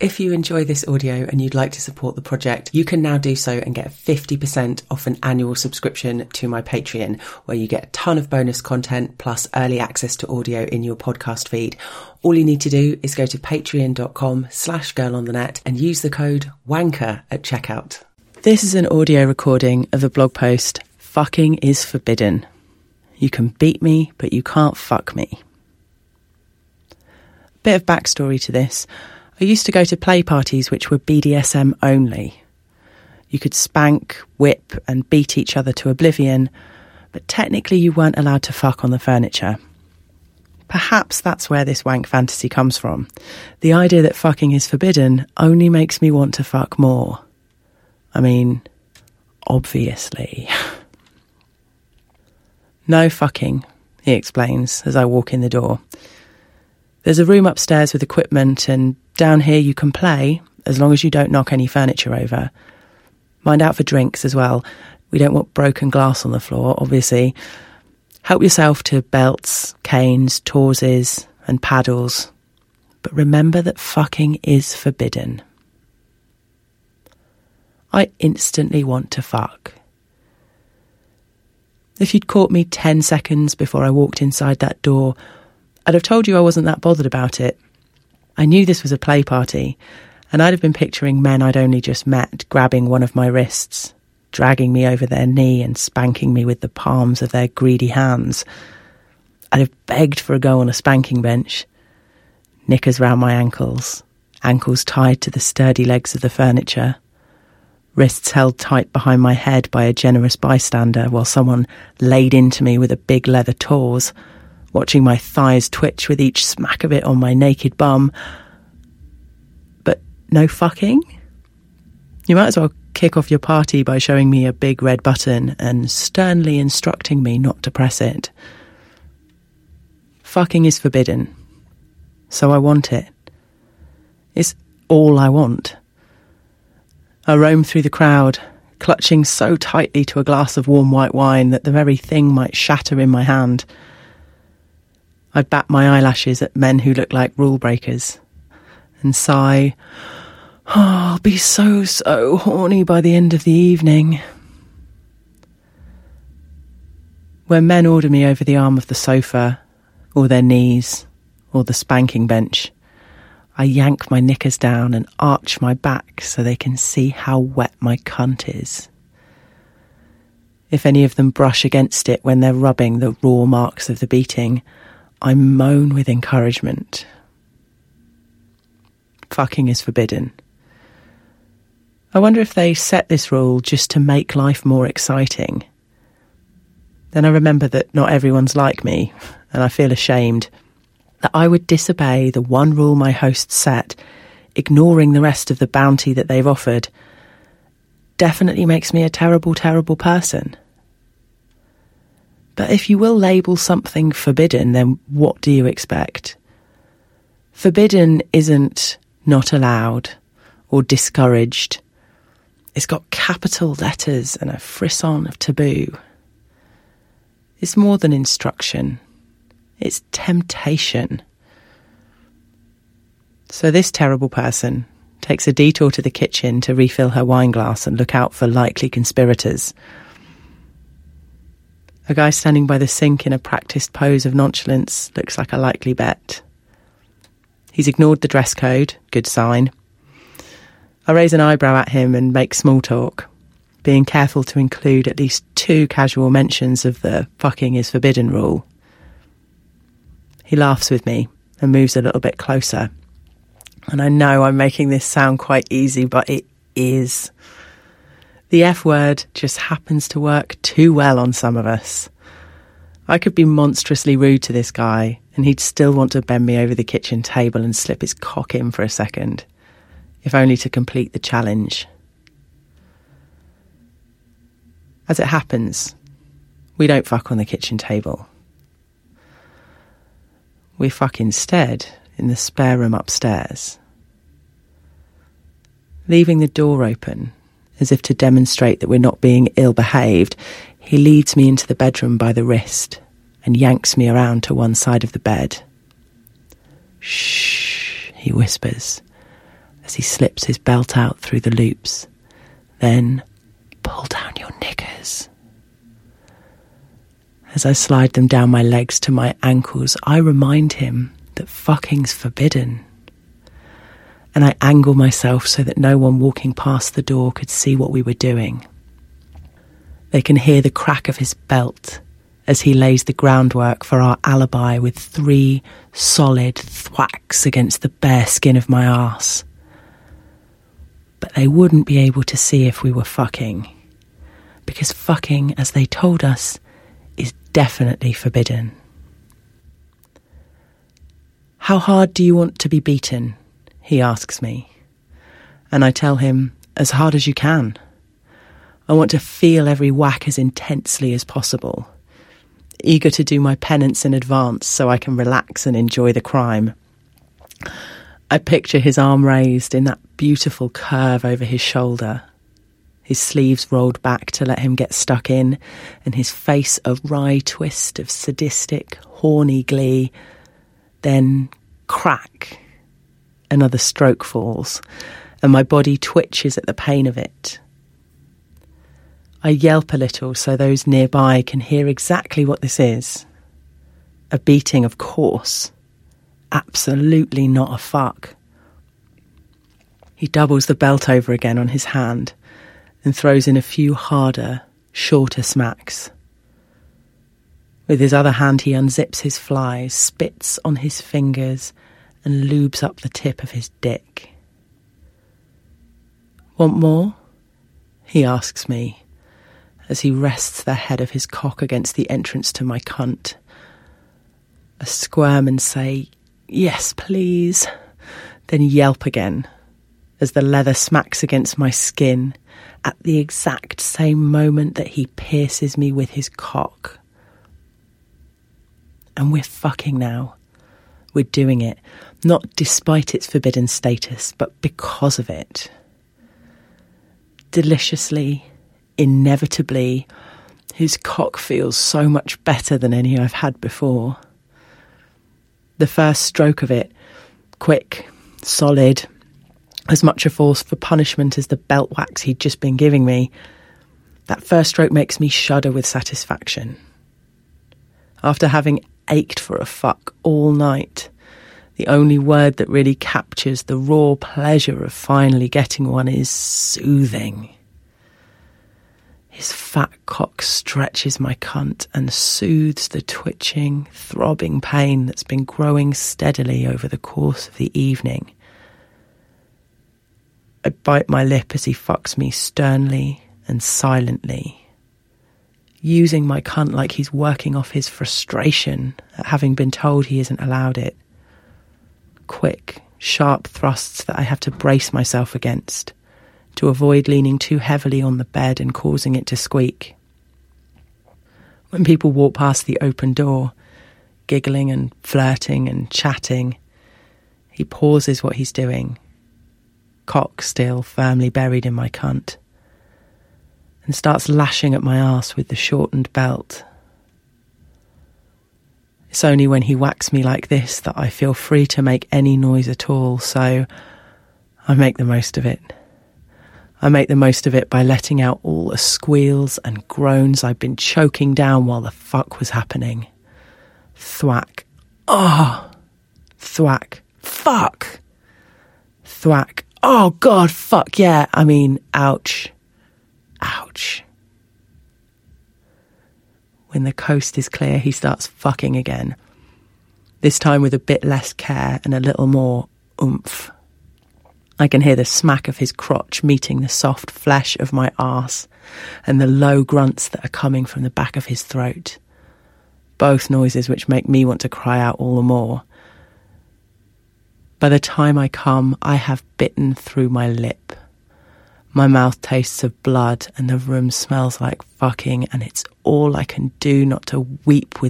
If you enjoy this audio and you'd like to support the project, you can now do so and get 50% off an annual subscription to my Patreon, where you get a ton of bonus content plus early access to audio in your podcast feed. All you need to do is go to patreon.com/girlonthenet and use the code WANKER at checkout. This is an audio recording of the blog post, Fucking is Forbidden. You can beat me, but you can't fuck me. Bit of backstory to this. I used to go to play parties which were BDSM only. You could spank, whip and beat each other to oblivion, but technically you weren't allowed to fuck on the furniture. Perhaps that's where this wank fantasy comes from. The idea that fucking is forbidden only makes me want to fuck more. I mean, obviously. No fucking, he explains as I walk in the door. There's a room upstairs with equipment, and down here you can play, as long as you don't knock any furniture over. Mind out for drinks as well. We don't want broken glass on the floor, obviously. Help yourself to belts, canes, tawses, and paddles. But remember that fucking is forbidden. I instantly want to fuck. If you'd caught me 10 seconds before I walked inside that door, I'd have told you I wasn't that bothered about it. I knew this was a play party, and I'd have been picturing men I'd only just met grabbing one of my wrists, dragging me over their knee and spanking me with the palms of their greedy hands. I'd have begged for a go on a spanking bench, knickers round my ankles tied to the sturdy legs of the furniture, wrists held tight behind my head by a generous bystander while someone laid into me with a big leather tawse, watching my thighs twitch with each smack of it on my naked bum. But no fucking? You might as well kick off your party by showing me a big red button and sternly instructing me not to press it. Fucking is forbidden, so I want it. It's all I want. I roam through the crowd, clutching so tightly to a glass of warm white wine that the very thing might shatter in my hand. I bat my eyelashes at men who look like rule breakers and sigh, "Oh, I'll be so horny by the end of the evening." When men order me over the arm of the sofa, or their knees, or the spanking bench, I yank my knickers down and arch my back so they can see how wet my cunt is. If any of them brush against it when they're rubbing the raw marks of the beating, I moan with encouragement. Fucking is forbidden. I wonder if they set this rule just to make life more exciting. Then I remember that not everyone's like me, and I feel ashamed that I would disobey the one rule my host set, ignoring the rest of the bounty that they've offered. Definitely makes me a terrible, terrible person. But if you will label something forbidden, then what do you expect? Forbidden isn't not allowed or discouraged. It's got capital letters and a frisson of taboo. It's more than instruction. It's temptation. So this terrible person takes a detour to the kitchen to refill her wine glass and look out for likely conspirators. A guy standing by the sink in a practised pose of nonchalance looks like a likely bet. He's ignored the dress code, good sign. I raise an eyebrow at him and make small talk, being careful to include at least 2 casual mentions of the fucking is forbidden rule. He laughs with me and moves a little bit closer. And I know I'm making this sound quite easy, but it is. The F word just happens to work too well on some of us. I could be monstrously rude to this guy, and he'd still want to bend me over the kitchen table and slip his cock in for a second, if only to complete the challenge. As it happens, we don't fuck on the kitchen table. We fuck instead in the spare room upstairs. Leaving the door open, as if to demonstrate that we're not being ill-behaved, he leads me into the bedroom by the wrist and yanks me around to one side of the bed. "Shh," he whispers, as he slips his belt out through the loops. Then, pull down your knickers. As I slide them down my legs to my ankles, I remind him that fucking's forbidden. And I angle myself so that no one walking past the door could see what we were doing. They can hear the crack of his belt as he lays the groundwork for our alibi with 3 solid thwacks against the bare skin of my arse. But they wouldn't be able to see if we were fucking, because fucking, as they told us, is definitely forbidden. How hard do you want to be beaten? He asks me. And I tell him, as hard as you can. I want to feel every whack as intensely as possible, eager to do my penance in advance so I can relax and enjoy the crime. I picture his arm raised in that beautiful curve over his shoulder, his sleeves rolled back to let him get stuck in, and his face a wry twist of sadistic, horny glee. Then, crack, another stroke falls, and my body twitches at the pain of it. I yelp a little so those nearby can hear exactly what this is. A beating, of course. Absolutely not a fuck. He doubles the belt over again on his hand and throws in a few harder, shorter smacks. With his other hand he unzips his flies, spits on his fingers and lubes up the tip of his dick. Want more? He asks me as he rests the head of his cock against the entrance to my cunt. I squirm and say, yes, please, then yelp again as the leather smacks against my skin at the exact same moment that he pierces me with his cock. And we're fucking now. We're doing it, not despite its forbidden status, but because of it. Deliciously, inevitably, his cock feels so much better than any I've had before. The first stroke of it, quick, solid, as much a force for punishment as the belt whacks he'd just been giving me. That first stroke makes me shudder with satisfaction. After having ached for a fuck all night, the only word that really captures the raw pleasure of finally getting one is soothing. His fat cock stretches my cunt and soothes the twitching, throbbing pain that's been growing steadily over the course of the evening. I bite my lip as he fucks me sternly and silently, using my cunt like he's working off his frustration at having been told he isn't allowed it. Quick, sharp thrusts that I have to brace myself against to avoid leaning too heavily on the bed and causing it to squeak. When people walk past the open door, giggling and flirting and chatting, he pauses what he's doing, cock still firmly buried in my cunt, and starts lashing at my arse with the shortened belt. It's only when he whacks me like this that I feel free to make any noise at all, so I make the most of it. I make the most of it by letting out all the squeals and groans I've been choking down while the fuck was happening. Thwack. Oh! Thwack. Fuck! Thwack. Oh, God, fuck, yeah. I mean, ouch. Ouch. When the coast is clear, he starts fucking again. This time with a bit less care and a little more oomph. I can hear the smack of his crotch meeting the soft flesh of my arse and the low grunts that are coming from the back of his throat. Both noises which make me want to cry out all the more. By the time I come, I have bitten through my lip. My mouth tastes of blood and the room smells like fucking, and it's all I can do not to weep with